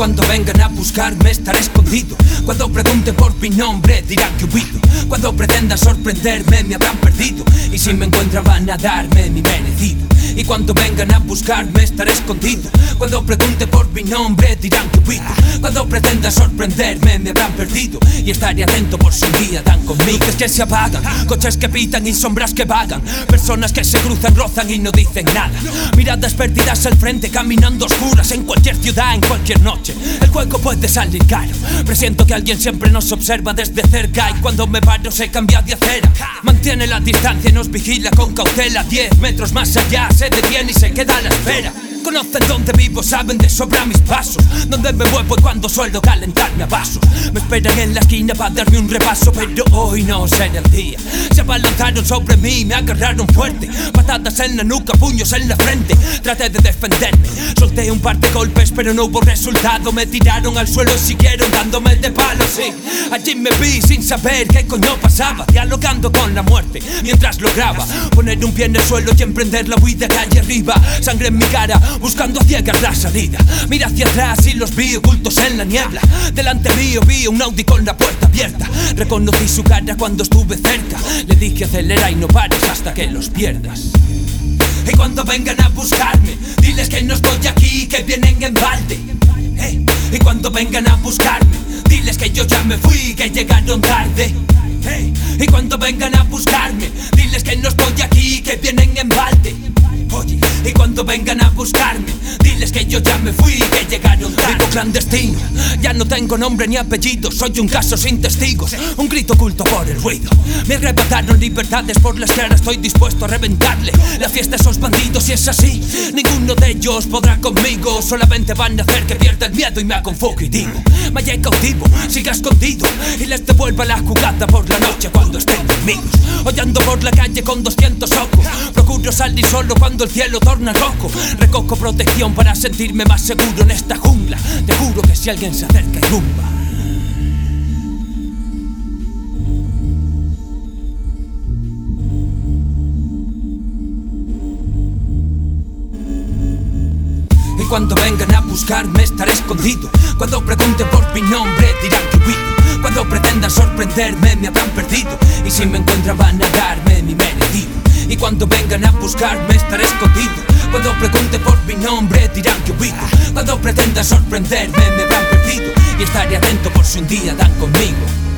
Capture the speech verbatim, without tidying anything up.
cuando vengan a buscarme estaré escondido. Cuando pregunten por mi nombre dirán que huido. Cuando pretendan sorprenderme me habrán perdido. Y si me encuentran van a darme mi merecido. Y cuando vengan a buscarme estaré escondido. Cuando pregunten por mi nombre dirán que huido. Cuando pretendan sorprenderme me habrán perdido. Y estaré atento por si un día dan conmigo. Luces que se apagan, coches que pitan y sombras que vagan. Personas que se cruzan, rozan y no dicen nada. Miradas perdidas al frente, caminando oscuras. En cualquier ciudad, en cualquier noche el juego puede salir caro. Presiento que alguien siempre nos observa desde cerca. Y cuando me paro se cambia de acera. Mantiene la distancia y nos vigila con cautela. Diez metros más allá se detiene y se queda a la espera. Conocen dónde vivo, saben de sobra mis pasos, dónde me muevo y cuando suelo calentarme a vasos. Me esperan en la esquina para darme un repaso, pero hoy no será el día. Se abalanzaron sobre mí, me agarraron fuerte. Patadas en la nuca, puños en la frente. Traté de defenderme, solté un par de golpes pero no hubo resultado. Me tiraron al suelo y siguieron dándome de palos, sí. Allí me vi sin saber qué coño pasaba, dialogando con la muerte mientras lograba poner un pie en el suelo y emprender la huida calle arriba. Sangre en mi cara, buscando a ciegas la salida. Mira hacia atrás y los vi ocultos en la niebla. Delante mío vi un Audi con la puerta abierta. Reconocí su cara cuando estuve cerca. Le dije acelera y no pares hasta que los pierdas. Y cuando vengan a buscarme, diles que no estoy aquí, que vienen en balde. Hey. Y cuando vengan a buscarme, diles que yo ya me fui, que llegaron tarde. Hey. Y cuando vengan a buscarme, diles que no estoy aquí, que vienen en balde. Oye, y cuando vengan a buscarme, diles que yo ya me fui, que llegaron tarde. Vivo clandestino, ya no tengo nombre ni apellido. Soy un caso sin testigos, un grito oculto por el ruido. Me arrebataron libertades por las que ahora estoy dispuesto a reventarle la fiesta a esos bandidos. Y es así, ninguno de ellos podrá conmigo. Solamente van a hacer que pierda el miedo y me haga un fugitivo. Me hallé cautivo, siga escondido y les devuelva la jugada por la noche cuando estén dormidos. Hoy ando por la calle con doscientos ojos. Procuro salir solo cuando el cielo torna rojo. Recojo protección para sentirme más seguro en esta jungla. Te juro que si alguien se acerca y rumba. Y cuando vengan a buscarme estaré escondido. Cuando pregunten por mi nombre dirán que huido. Cuando pretendan sorprenderme me habrán perdido. Y si me encuentran van a darme mi merecido. Y cuando vengan a buscarme estaré escondido. Cuando pregunten por mi nombre dirán que huido. Cuando pretendan sorprenderme me habrán perdido. Y estaré atento por si un día dan conmigo.